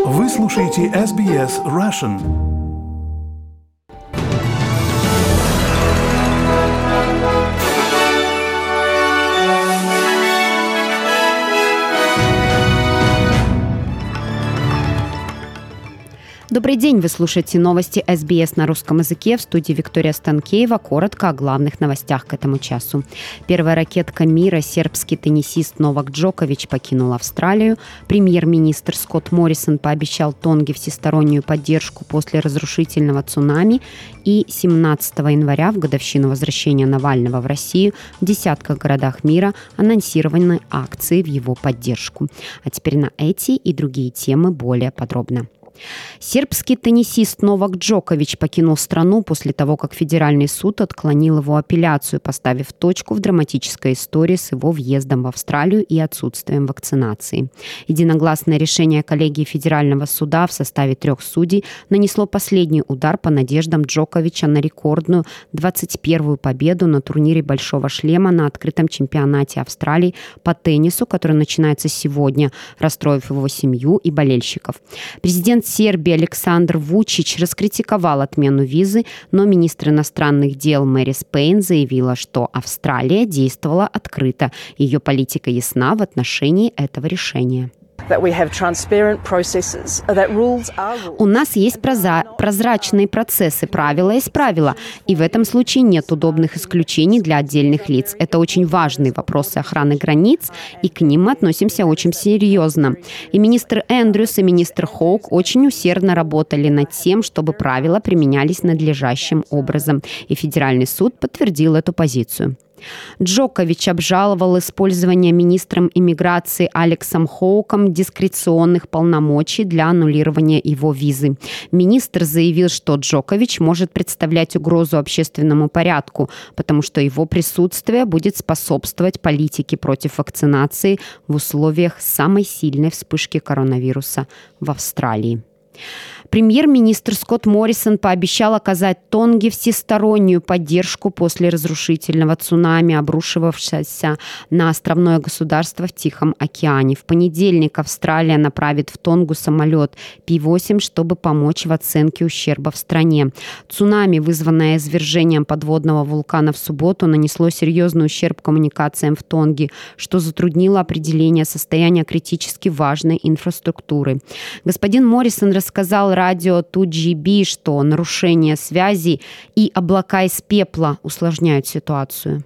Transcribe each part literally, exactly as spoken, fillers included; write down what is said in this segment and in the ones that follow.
Вы слушаете эс би эс Russian. Добрый день, вы слушаете новости эс би эс на русском языке. В студии Виктория Станкеева. Коротко о главных новостях к этому часу. Первая ракетка мира, сербский теннисист Новак Джокович, покинул Австралию. Премьер-министр Скотт Моррисон пообещал Тонге всестороннюю поддержку после разрушительного цунами. И семнадцатого января, в годовщину возвращения Навального в Россию, в десятках городах мира анонсированы акции в его поддержку. А теперь на эти и другие темы более подробно. Сербский теннисист Новак Джокович покинул страну после того, как федеральный суд отклонил его апелляцию, поставив точку в драматической истории с его въездом в Австралию и отсутствием вакцинации. Единогласное решение коллегии федерального суда в составе трех судей нанесло последний удар по надеждам Джоковича на рекордную двадцать первую победу на турнире «Большого шлема» на открытом чемпионате Австралии по теннису, который начинается сегодня, расстроив его семью и болельщиков. Президент Сербии Александр Вучич раскритиковал отмену визы, но министр иностранных дел Мэрис Пейн заявила, что Австралия действовала открыто. Ее политика ясна в отношении этого решения. У нас есть проза- прозрачные процессы, правила есть правила, и в этом случае нет удобных исключений для отдельных лиц. Это очень важные вопросы охраны границ, и к ним мы относимся очень серьезно. И министр Эндрюс, и министр Хоук очень усердно работали над тем, чтобы правила применялись надлежащим образом, и федеральный суд подтвердил эту позицию. Джокович обжаловал использование министром иммиграции Алексом Хоуком дискреционных полномочий для аннулирования его визы. Министр заявил, что Джокович может представлять угрозу общественному порядку, потому что его присутствие будет способствовать политике против вакцинации в условиях самой сильной вспышки коронавируса в Австралии. Премьер-министр Скотт Моррисон пообещал оказать Тонге всестороннюю поддержку после разрушительного цунами, обрушивавшегося на островное государство в Тихом океане. В понедельник Австралия направит в Тонгу самолет пи восемь, чтобы помочь в оценке ущерба в стране. Цунами, вызванное извержением подводного вулкана в субботу, нанесло серьезный ущерб коммуникациям в Тонге, что затруднило определение состояния критически важной инфраструктуры. Господин Моррисон рассказал радио ту джи би, что нарушение связи и облака из пепла усложняют ситуацию.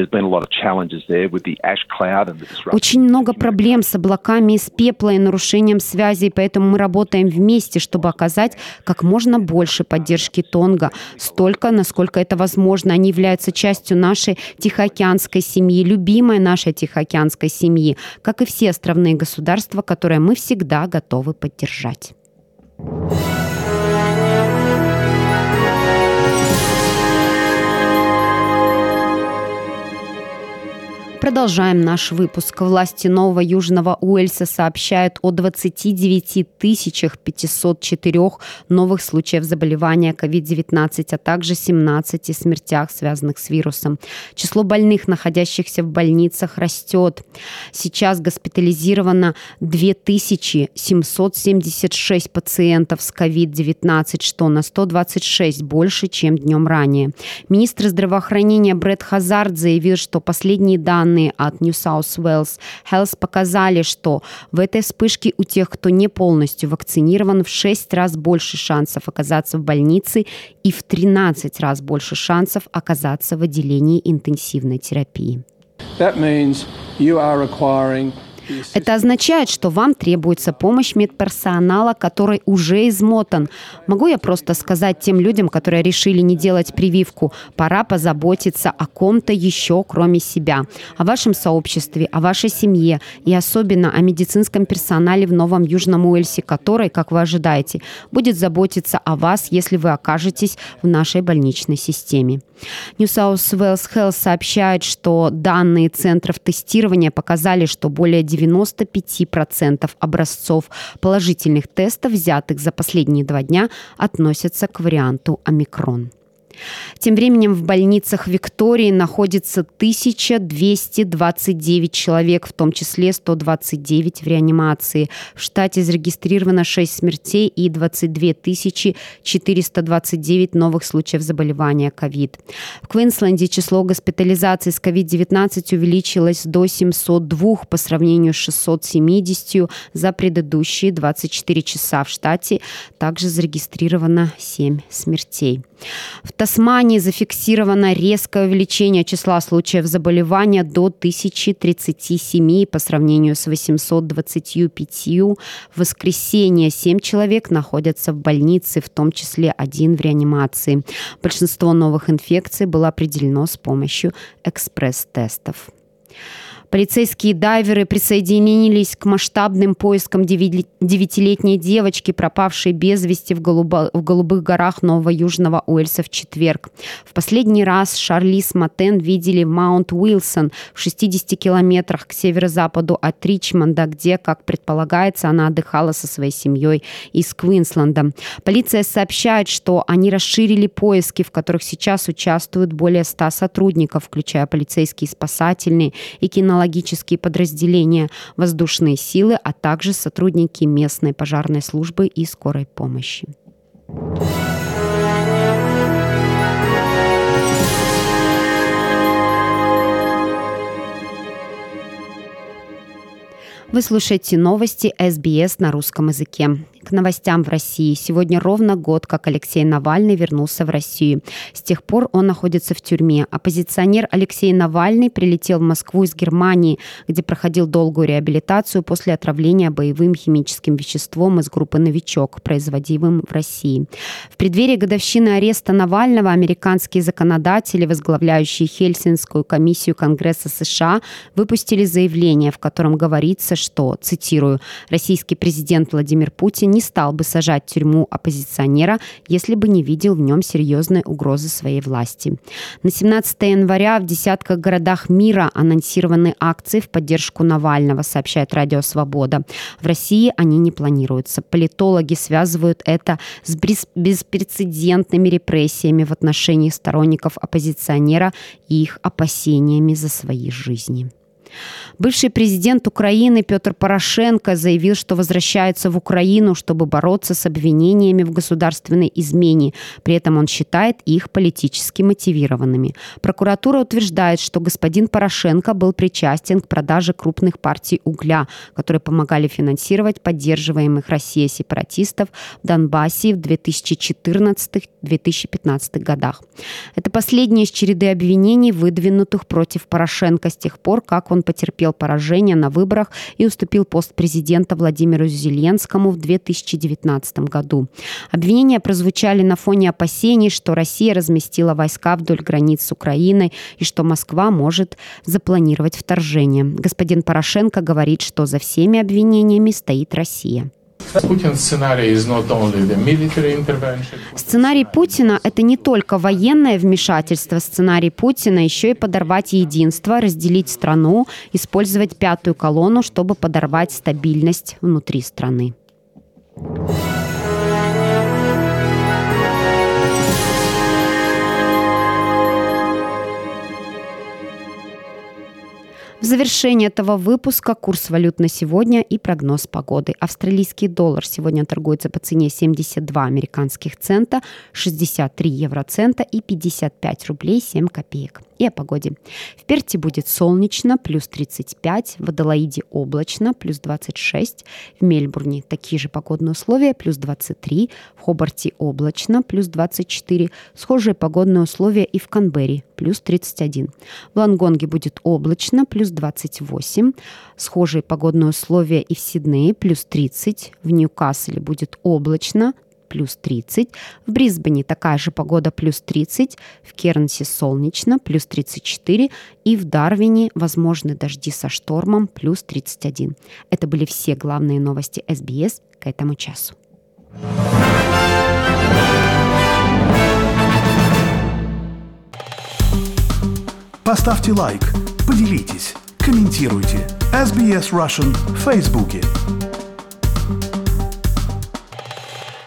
Очень много проблем с облаками из пепла и нарушением связи, поэтому мы работаем вместе, чтобы оказать как можно больше поддержки Тонга, столько, насколько это возможно. Они являются частью нашей Тихоокеанской семьи, любимой нашей Тихоокеанской семьи, как и все островные государства, которые мы всегда готовы поддержать. Продолжаем наш выпуск. Власти Нового Южного Уэльса сообщают о двадцати девяти тысячах пятистах четырёх новых случаев заболевания ковид девятнадцать, а также семнадцати смертях, связанных с вирусом. Число больных, находящихся в больницах, растет. Сейчас госпитализировано две тысячи семьсот семьдесят шесть пациентов с ковид девятнадцать, что на сто двадцать шесть больше, чем днем ранее. Министр здравоохранения Брэд Хазард заявил, что последние данные от New South Wales Health показали, что в этой вспышке у тех, кто не полностью вакцинирован, в шесть раз больше шансов оказаться в больнице и в тринадцать раз больше шансов оказаться в отделении интенсивной терапии. That means you are requiring Это означает, что вам требуется помощь медперсонала, который уже измотан. Могу я просто сказать тем людям, которые решили не делать прививку, пора позаботиться о ком-то еще, кроме себя, о вашем сообществе, о вашей семье и особенно о медицинском персонале в Новом Южном Уэльсе, который, как вы ожидаете, будет заботиться о вас, если вы окажетесь в нашей больничной системе. New South Wales Health сообщает, что данные центров тестирования показали, что более девяносто пять процентов образцов положительных тестов, взятых за последние два дня, относятся к варианту омикрон. Тем временем в больницах Виктории находится тысяча двести двадцать девять человек, в том числе сто двадцать девять в реанимации. В штате зарегистрировано шесть смертей и двадцать две тысячи четыреста двадцать девять новых случаев заболевания ковид. В Квинсленде число госпитализаций с ковид девятнадцать увеличилось до семьсот два по сравнению с шестьсот семьдесят за предыдущие двадцать четыре часа. В штате также зарегистрировано семь смертей. В Тасмании зафиксировано резкое увеличение числа случаев заболевания до тысячи тридцати семи по сравнению с восемьсот двадцатью пятью. В воскресенье семь человек находятся в больнице, в том числе один в реанимации. Большинство новых инфекций было определено с помощью экспресс-тестов. Полицейские дайверы присоединились к масштабным поискам девятилетней девочки, пропавшей без вести в, голубо, в Голубых горах Нового Южного Уэльса в четверг. В последний раз Шарлиз Матен видели в Маунт-Уилсон в шестидесяти километрах к северо-западу от Ричмонда, где, как предполагается, она отдыхала со своей семьей из Квинсленда. Полиция сообщает, что они расширили поиски, в которых сейчас участвуют более ста сотрудников, включая полицейские, спасательные и кинологические подразделения, воздушные силы, а также сотрудники местной пожарной службы и скорой помощи. Вы слушаете новости эс би эс на русском языке. К новостям в России. Сегодня ровно год, как Алексей Навальный вернулся в Россию. С тех пор он находится в тюрьме. Оппозиционер Алексей Навальный прилетел в Москву из Германии, где проходил долгую реабилитацию после отравления боевым химическим веществом из группы «Новичок», производимым в России. В преддверии годовщины ареста Навального американские законодатели, возглавляющие Хельсинскую комиссию Конгресса США, выпустили заявление, в котором говорится, что, цитирую, «Российский президент Владимир Путин не стал бы сажать в тюрьму оппозиционера, если бы не видел в нем серьезной угрозы своей власти». На семнадцатое января в десятках городах мира анонсированы акции в поддержку Навального, сообщает Радио Свобода. В России они не планируются. Политологи связывают это с беспрецедентными репрессиями в отношении сторонников оппозиционера и их опасениями за свои жизни. Бывший президент Украины Петр Порошенко заявил, что возвращается в Украину, чтобы бороться с обвинениями в государственной измене. При этом он считает их политически мотивированными. Прокуратура утверждает, что господин Порошенко был причастен к продаже крупных партий угля, которые помогали финансировать поддерживаемых Россией сепаратистов в Донбассе в две тысячи четырнадцатом — две тысячи пятнадцатом годах. Это последнее из череды обвинений, выдвинутых против Порошенко с тех пор, как он потерпел поражение на выборах и уступил пост президента Владимиру Зеленскому в две тысячи девятнадцатом году. Обвинения прозвучали на фоне опасений, что Россия разместила войска вдоль границ с Украиной и что Москва может запланировать вторжение. Господин Порошенко говорит, что за всеми обвинениями стоит Россия. Сценарий Путина – это не только военное вмешательство. Сценарий Путина еще и подорвать единство, разделить страну, использовать пятую колонну, чтобы подорвать стабильность внутри страны. В завершение этого выпуска курс валют на сегодня и прогноз погоды. Австралийский доллар сегодня торгуется по цене семьдесят два американских цента, шестьдесят три евроцента и пятьдесят пять рублей семь копеек. И о погоде. В Перте будет солнечно, плюс тридцать пять, в Аделаиде облачно, плюс двадцать шесть, в Мельбурне такие же погодные условия, плюс двадцать три, в Хобарте облачно, плюс двадцать четыре, схожие погодные условия и в Канберре, плюс тридцать один. В Лонгонге будет облачно, плюс двадцать восемь, схожие погодные условия и в Сиднее, плюс тридцать, в Ньюкасле будет облачно, плюс тридцать, в Брисбене такая же погода, плюс тридцать, в Кернсе солнечно, плюс тридцать четыре и в Дарвине возможны дожди со штормом, плюс тридцать один. Это были все главные новости эс би эс к этому часу. Поставьте лайк, поделитесь, комментируйте. эс би эс Russian в Фейсбуке.